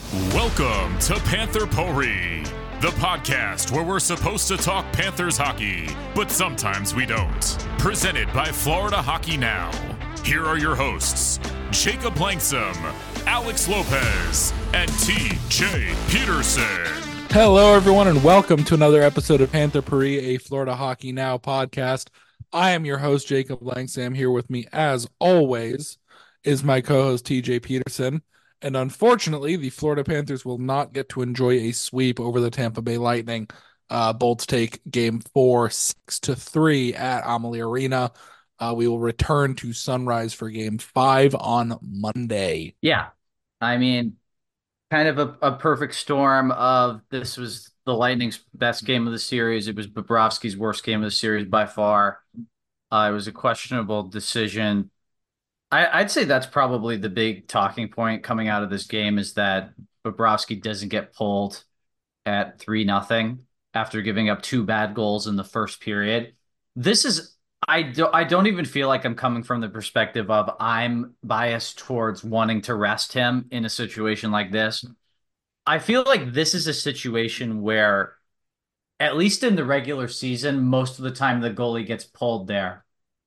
Welcome to Panther Potpourri, the podcast where we're supposed to talk Panthers hockey, but sometimes we don't. Presented by Florida Hockey Now. Here are your hosts, Jacob Langsam, Alex Lopez, and TJ Peterson. Hello, everyone, and welcome to another episode of Panther Potpourri, a Florida Hockey Now podcast. I am your host, Jacob Langsam. Here with me, as always, is my co-host, TJ Peterson. And unfortunately, the Florida Panthers will not get to enjoy a sweep over the Tampa Bay Lightning. Bolts take Game 4, 6-3 at Amalie Arena. We will return to Sunrise for Game 5 on Monday. Yeah, I mean, kind of a perfect storm of this was the Lightning's best game of the series. It was Bobrovsky's worst game of the series by far. It was a questionable decision. I'd say that's probably the big talking point coming out of this game is that Bobrovsky doesn't get pulled at 3-0 after giving up two bad goals in the first period. This is I don't even feel like I'm coming from the perspective of I'm biased towards wanting to rest him in a situation like this. I feel like this is a situation where, at least in the regular season, most of the time the goalie gets pulled there.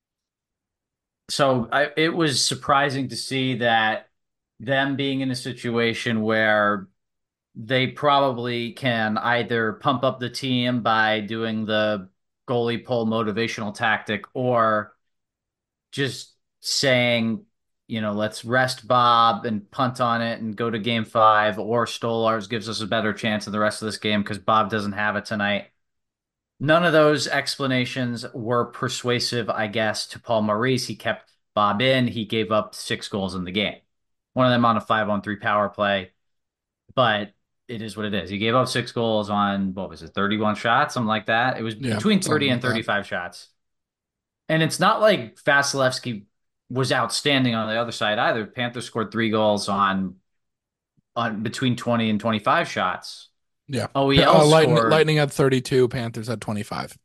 So it was surprising to see that them being in a situation where they probably can either pump up the team by doing the goalie pull motivational tactic or just saying, let's rest Bob and punt on it and go to Game 5, or Stolarz gives us a better chance of the rest of this game because Bob doesn't have it tonight. None of those explanations were persuasive, I guess, to Paul Maurice. He kept Bob in. He gave up 6 goals in the game. One of them on a 5-on-3 power play. But it is what it is. He gave up 6 goals on, 31 shots? Something like that. It was between 30 and 35 shots. And it's not like Vasilevsky was outstanding on the other side either. Panthers scored 3 goals on between 20 and 25 shots. Yeah. OEL scored... Lightning had 32, Panthers had 25.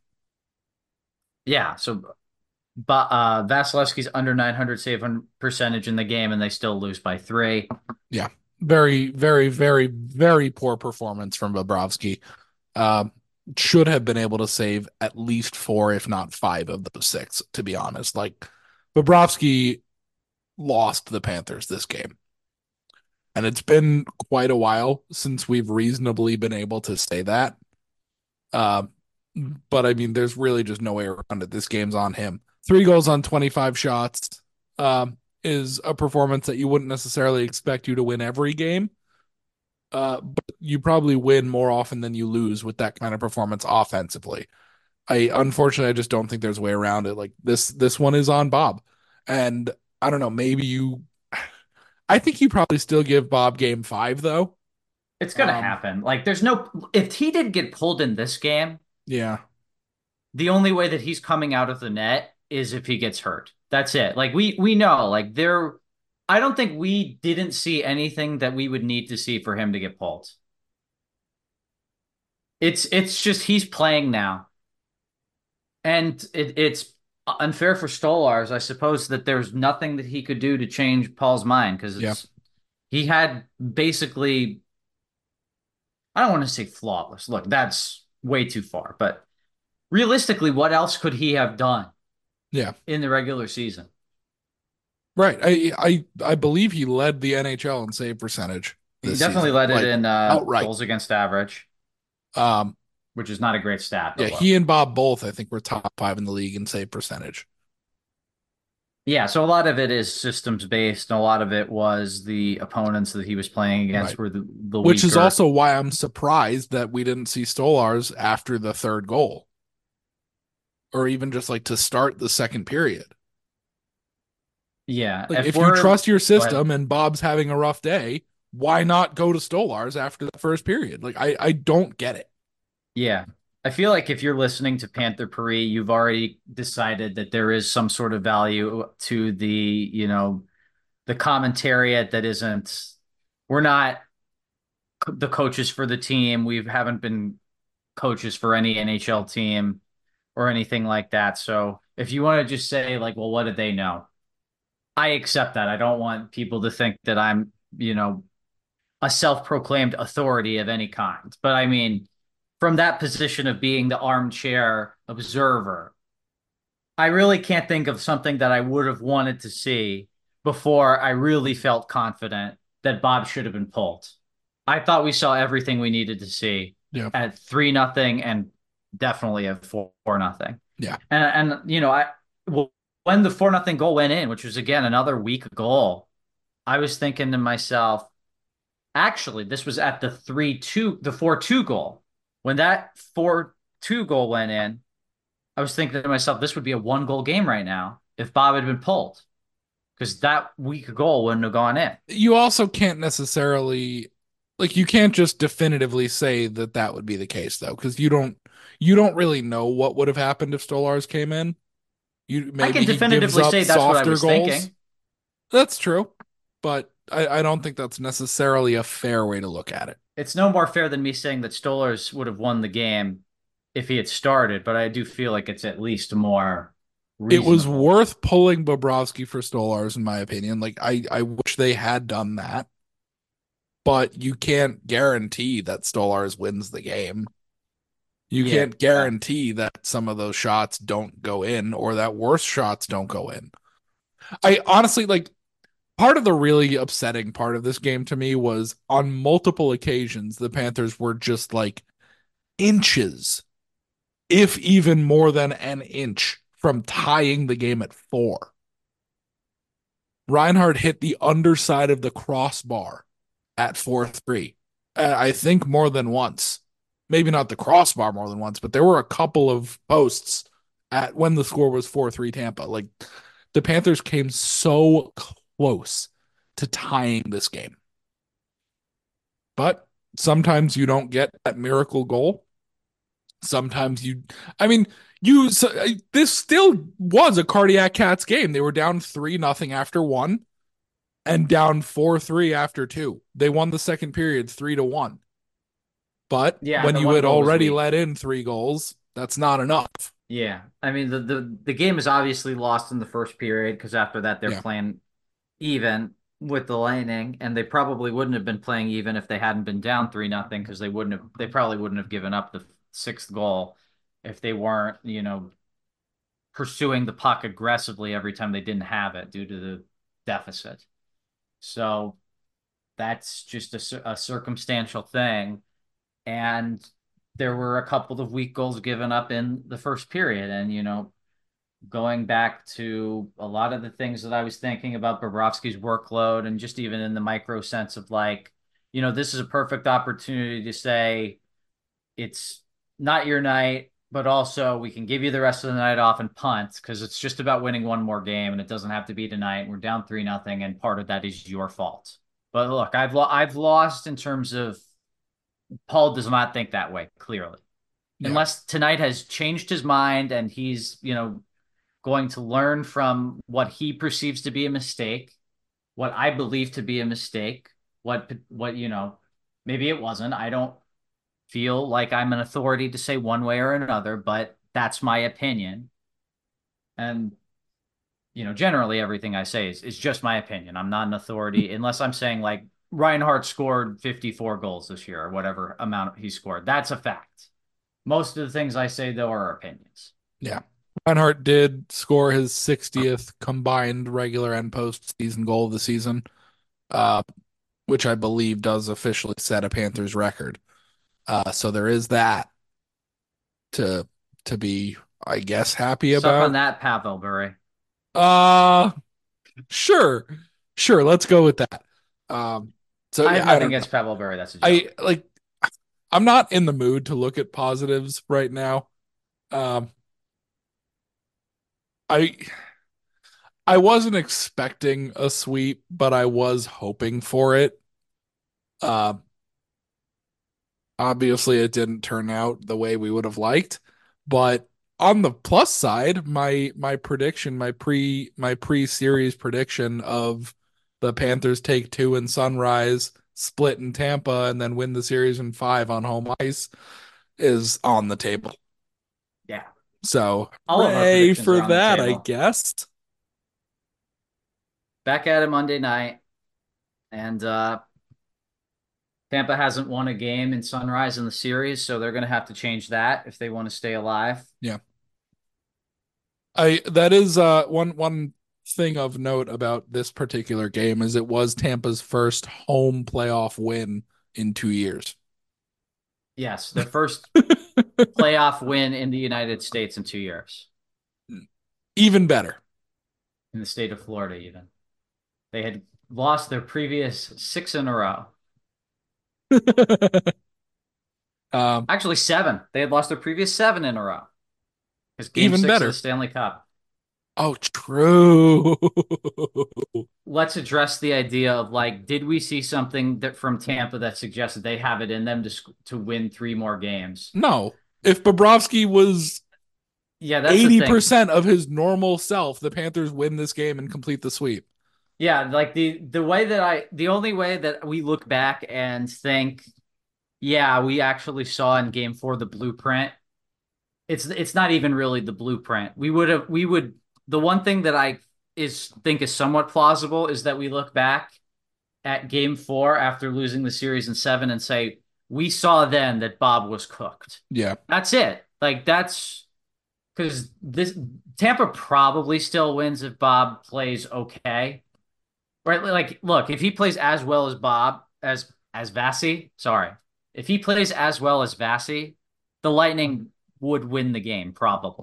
Yeah, so Vasilevsky's under 900 save percentage in the game, and they still lose by 3. Yeah. Very, very, very, very poor performance from Bobrovsky. Should have been able to save at least 4, if not 5 of those 6, to be honest. Like, Bobrovsky lost the Panthers this game. And it's been quite a while since we've reasonably been able to say that. But I mean, there's really just no way around it. This game's on him. 3 goals on 25 shots is a performance that you wouldn't necessarily expect you to win every game. But you probably win more often than you lose with that kind of performance offensively. Unfortunately, I just don't think there's a way around it. Like this one is on Bob. And I don't know, I think you probably still give Bob Game 5, though. It's going to happen. Like, if he did get pulled in this game, yeah, the only way that he's coming out of the net is if he gets hurt. That's it. Like, we know, like, I don't think we didn't see anything that we would need to see for him to get pulled. It's just he's playing now. And it's unfair for Stolarz, I suppose, that there's nothing that he could do to change Paul's mind because he had basically, I don't want to say flawless. Look, that's way too far. But realistically, what else could he have done? Yeah, in the regular season, right? I believe he led the NHL in save percentage. He definitely led it in goals against average. Which is not a great stat. Yeah, he and Bob both, I think, were top 5 in the league in save percentage. Yeah, so a lot of it is systems based, and a lot of it was the opponents that he was playing against were the weaker. Which is also why I'm surprised that we didn't see Stolarz after the 3rd goal, or even just like to start the 2nd period. Yeah, like if you trust your system and Bob's having a rough day, why not go to Stolarz after the 1st period? Like I don't get it. Yeah. I feel like if you're listening to Panther Potpourri, you've already decided that there is some sort of value to the commentariat that isn't, we're not the coaches for the team. We haven't been coaches for any NHL team or anything like that. So if you want to just say like, well, what did they know? I accept that. I don't want people to think that I'm, a self-proclaimed authority of any kind. But I mean, from that position of being the armchair observer, I really can't think of something that I would have wanted to see before I really felt confident that Bob should have been pulled. I thought we saw everything we needed to see Yeah. at 3-0 and definitely at 4-0. Yeah. And when the 4-0 goal went in, which was again another weak goal, I was thinking to myself, actually, this was at the 3-2, the 4-2 goal. When that 4-2 goal went in, I was thinking to myself, this would be a 1-goal game right now if Bob had been pulled, because that weak goal wouldn't have gone in. You also can't necessarily, like, you can't just definitively say that that would be the case though, because you don't really know what would have happened if Stolars came in. You I maybe can he gives definitively up say that's what I softer was goals. thinking. That's true, but I don't think that's necessarily a fair way to look at it. It's no more fair than me saying that Stolars would have won the game if he had started, but I do feel like it's at least more It was reasonable. worth pulling Bobrovsky for Stolars, in my opinion. Like I wish they had done that, but you can't guarantee that Stolars wins the game. You Yeah. can't guarantee that some of those shots don't go in or that worse shots don't go in. I honestly like part of the really upsetting part of this game to me was on multiple occasions the Panthers were just like inches, if even more than an inch, from tying the game at 4. Reinhardt hit the underside of the crossbar at 4-3. I think more than once. Maybe not the crossbar more than once, but there were a couple of posts at when the score was 4-3 Tampa. Like the Panthers came so close to tying this game. But sometimes you don't get that miracle goal. Sometimes I mean, this still was a cardiac cats game. They were down 3-0 after one and down 4-3 after two. They won the second period 3-1. But Yeah, when the you one had goal was already weak. let in 3 goals, that's not enough. Yeah. I mean, the game is obviously lost in the first period because after that they're Yeah. playing even with the Lightning, and they probably wouldn't have been playing even if they hadn't been down 3-0 because they probably wouldn't have given up the sixth goal if they weren't, pursuing the puck aggressively every time they didn't have it due to the deficit. So that's just a circumstantial thing. And there were a couple of weak goals given up in the first period. And, going back to a lot of the things that I was thinking about Bobrovsky's workload and just even in the micro sense of like, this is a perfect opportunity to say it's not your night, but also we can give you the rest of the night off and punt because it's just about winning one more game and it doesn't have to be tonight. We're down 3-0 and part of that is your fault. But look, I've lost in terms of Paul does not think that way, clearly. Yeah. Unless tonight has changed his mind and he's, going to learn from what he perceives to be a mistake, what I believe to be a mistake, what maybe it wasn't. I don't feel like I'm an authority to say one way or another, but that's my opinion. And generally everything I say is just my opinion. I'm not an authority unless I'm saying like Reinhardt scored 54 goals this year or whatever amount he scored. That's a fact. Most of the things I say though are opinions. Yeah. Reinhardt did score his 60th combined regular and postseason goal of the season, uh, which I believe does officially set a Panthers record. So there is that to be, I guess, happy Suck on about. that, Pavel Bure. Uh sure. Sure, let's go with that. Um so I have yeah, I nothing don't know. against Pavel Bure. That's a I joke. like I'm not in the mood to look at positives right now. Um I I wasn't expecting a sweep, but I was hoping for it. Uh Obviously it didn't turn out the way we would have liked, but on the plus side, my prediction, my pre-series prediction of the Panthers take 2 in Sunrise, split in Tampa, and then win the series in 5 on home ice is on the table. Yeah. So, All of our hooray predictions are for on the that, I table. guess. Back at it Monday night. And Tampa hasn't won a game in Sunrise in the series, so they're going to have to change that if they want to stay alive. Yeah. I that is one thing of note about this particular game is it was Tampa's first home playoff win in 2 years. Yes, their first playoff win in the United States in 2 years, Even better. in the state of Florida, even. They had lost their previous six in a row. Um, Actually, seven. They had lost their previous seven in a row. It's game even six of the better. Stanley Cup. Oh, true. Let's address the idea of like, did we see something that from Tampa that suggested they have it in them to win three more games? No. If Bobrovsky was Yeah, that's the thing. 80% of his normal self, the Panthers win this game and complete the sweep. Yeah, like the only way that we look back and think, yeah, we actually saw in game four the blueprint. It's not even really the blueprint. We would the one thing that I is think is somewhat plausible is that we look back at game four after losing the series in seven and say, we saw then that Bob was cooked. Yeah. That's it. Like that's because this Tampa probably still wins if Bob plays okay. Right? Like, look, if he plays as well as Bob as Vasi, sorry, if he plays as well as Vasi, the Lightning would win the game probably.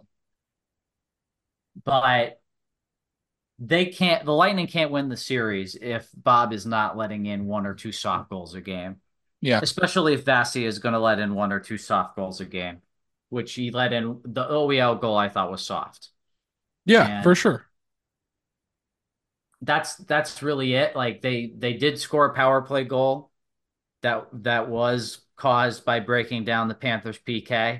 But they can't. The Lightning can't win the series if Bob is not letting in one or two soft goals a game, Yeah. especially if Vasi is going to let in one or two soft goals a game, which he let in. The OEL goal I thought was soft, Yeah, for and sure. that's really it. Like they did score a power play goal that was caused by breaking down the Panthers PK.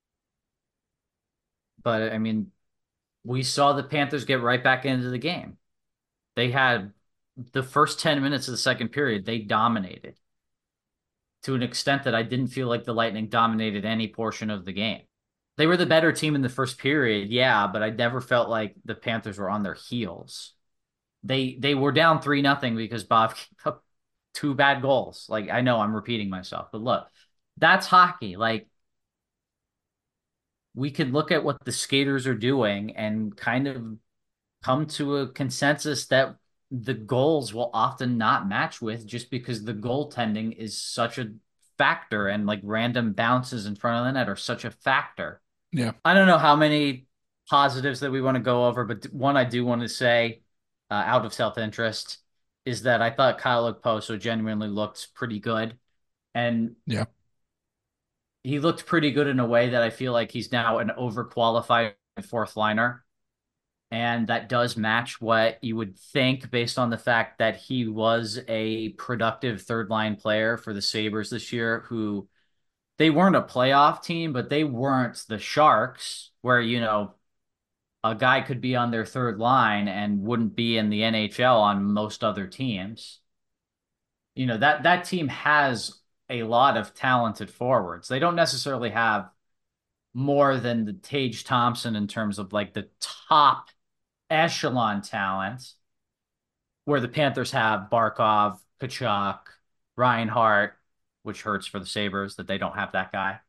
But I mean, we saw the Panthers get right back into the game. They had the first 10 minutes of the second period, they dominated to an extent that I didn't feel like the Lightning dominated any portion of the game. They were the better team in the first period, yeah, but I never felt like the Panthers were on their heels. They were down 3-0 because Bob gave up two bad goals. Like I know I'm repeating myself, but look, that's hockey. Like we could look at what the skaters are doing and kind of come to a consensus that the goals will often not match with just because the goaltending is such a factor and like random bounces in front of the net are such a factor. Yeah. I don't know how many positives that we want to go over, but one I do want to say out of self-interest is that I thought Kyle Okposo genuinely looked pretty good. And Yeah. he looked pretty good in a way that I feel like he's now an overqualified fourth liner. And that does match what you would think based on the fact that he was a productive third line player for the Sabres this year, who they weren't a playoff team, but they weren't the Sharks, where, a guy could be on their third line and wouldn't be in the NHL on most other teams. That team has a lot of talented forwards. They don't necessarily have more than the Tage Thompson in terms of like the top echelon talent, where the Panthers have Barkov, Kachuk, Reinhart, which hurts for the Sabres that they don't have that guy.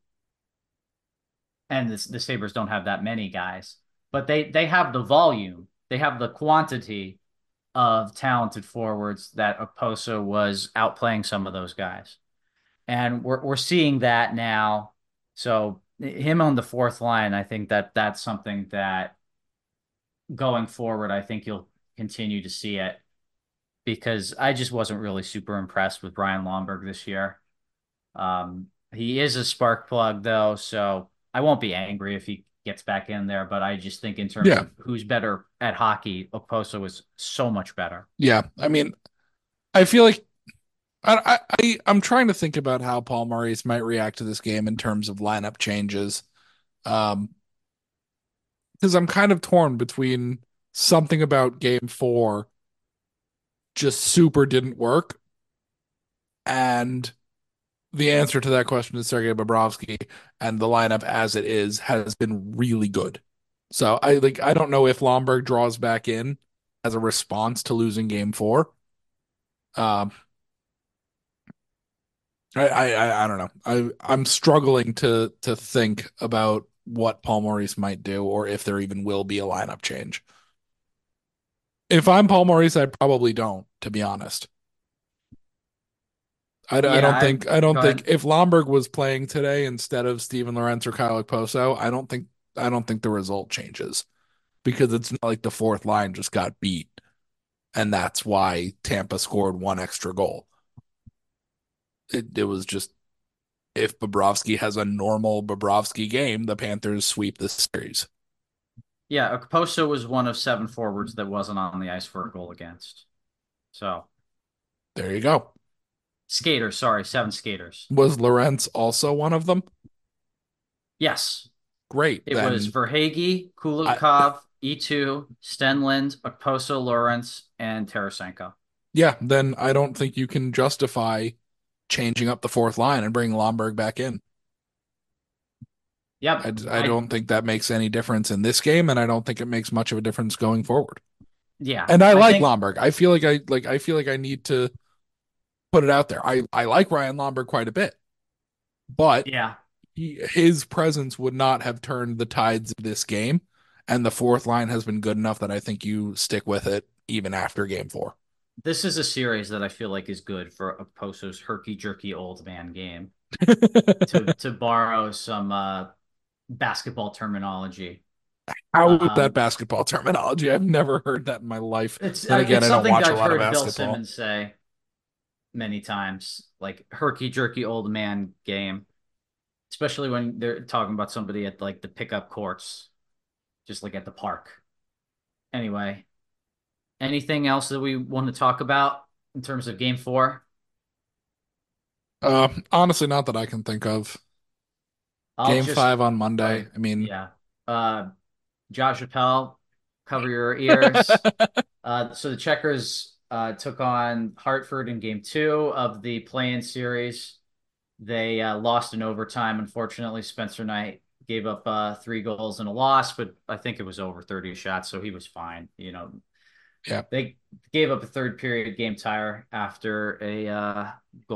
And the Sabres don't have that many guys. But they have the volume, they have the quantity of talented forwards that Okposo was outplaying some of those guys. And we're seeing that now. So him on the fourth line, I think that's something that going forward, I think you'll continue to see it because I just wasn't really super impressed with Brian Lomberg this year. He is a spark plug though, so I won't be angry if he gets back in there. But I just think in terms Yeah. of who's better at hockey, Okposo is so much better. Yeah. I mean, I feel like I'm trying to think about how Paul Maurice might react to this game in terms of lineup changes. Um, because I'm kind of torn between something about game four just super didn't work, and the answer to that question is Sergei Bobrovsky, and the lineup as it is has been really good. So I don't know if Lomberg draws back in as a response to losing game four. Um, I don't know. I'm struggling to think about what Paul Maurice might do or if there even will be a lineup change. If I'm Paul Maurice, I probably don't, to be honest. Yeah, I don't go think ahead. if Lomberg was playing today instead of Steven Lorentz or Kyle Okposo, I don't think the result changes because it's not like the fourth line just got beat and that's why Tampa scored one extra goal. It was just if Bobrovsky has a normal Bobrovsky game, the Panthers sweep the series. Yeah, Okposo was one of seven forwards that wasn't on the ice for a goal against. So There you go. skaters, sorry, seven skaters. Was Lorentz also one of them? Yes, Great. it was Verhage, I Kulikov, E2, Stenlund, Okposo, Lawrence, and Tarasenko. then I don't think you can justify changing up the fourth line and bring Lomberg back in. Yep, I don't think that makes any difference in this game, and I don't think it makes much of a difference going forward. yeah, And I I like think Lomberg. I feel like I need to put it out there. I like Ryan Lomberg quite a bit, but yeah, his presence would not have turned the tides of this game. And the fourth line has been good enough that I think you stick with it even after game four. this is a series that I feel like is good for Okposo's herky jerky old man game. To borrow some basketball terminology. How is that Um, basketball terminology? I've never heard that in my life. it's Then again, it's I don't something watch a I've lot of heard Bill basketball. Simmons say many times, like herky jerky old man game, especially when they're talking about somebody at like the pickup courts, just like at the park. Anyway, anything else that we want to talk about in terms of game four? Honestly, not that I can think of. I'll Game just, five on Monday. sorry, I mean, yeah. Uh, Josh Appel, cover your ears. So the Checkers took on Hartford in game two of the play-in series. They lost in overtime. Unfortunately, Spencer Knight gave up three goals and a loss, but I think it was over 30 shots, so he was fine. yeah. They gave up a third period game tire after a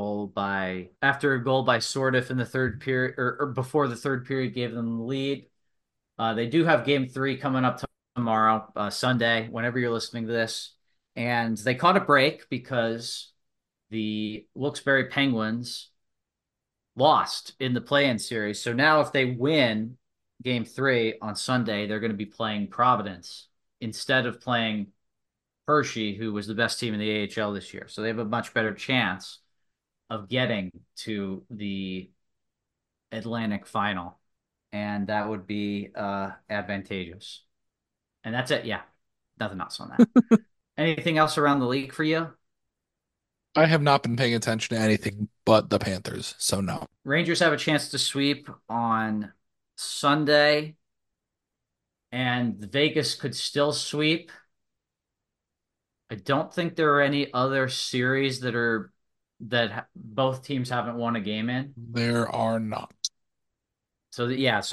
goal by Sordiff in the third period or before the third period gave them the lead. They do have game three coming up tomorrow, Sunday, whenever you're listening to this. And they caught a break because the Wilkes-Barre Penguins lost in the play-in series. So now if they win game three on Sunday, they're going to be playing Providence instead of playing Hershey, who was the best team in the AHL this year. So they have a much better chance of getting to the Atlantic final. And that would be advantageous. And that's it. Yeah. Nothing else on that. Anything else around the league for you? I have not been paying attention to anything but the Panthers, so no. Rangers have a chance to sweep on Sunday, and Vegas could still sweep. I don't think there are any other series that both teams haven't won a game in. There are not. Yeah,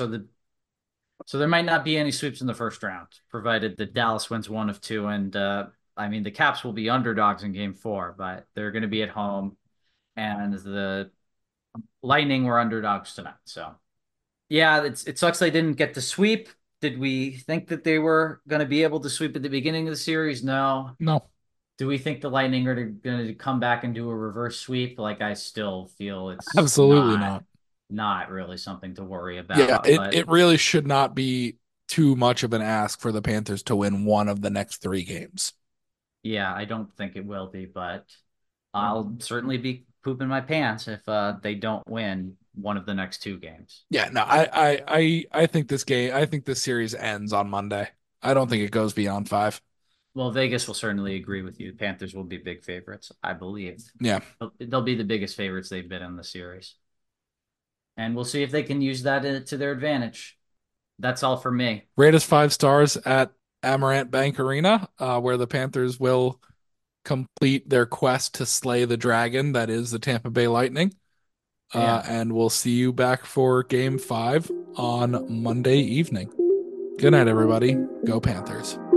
so there might not be any sweeps in the first round, provided that Dallas wins one of two. And I mean, the Caps will be underdogs in game four, but they're going to be at home, and the Lightning were underdogs tonight. So yeah, it sucks they didn't get the sweep. Did we think that they were going to be able to sweep at the beginning of the series? No. No, Do we think the Lightning are going to come back and do a reverse sweep? Like I still feel it's absolutely not. not really something to worry Yeah, about. But it really should not be too much of an ask for the Panthers to win one of the next three games. yeah, I don't think it will be. But I'll certainly be pooping my pants if they don't win one of the next two games. Yeah, no, I think I think this series ends on Monday. I don't think it goes beyond five. Well, Vegas will certainly agree with you. Panthers will be big favorites, I believe. Yeah. They'll be the biggest favorites they've been in the series. And we'll see if they can use that to their advantage. That's all for me. Rate us 5 stars at Amaranth Bank Arena, where the Panthers will complete their quest to slay the dragon that is the Tampa Bay Lightning. Yeah. And we'll see you back for game five on Monday evening. Good night, everybody. Go Panthers.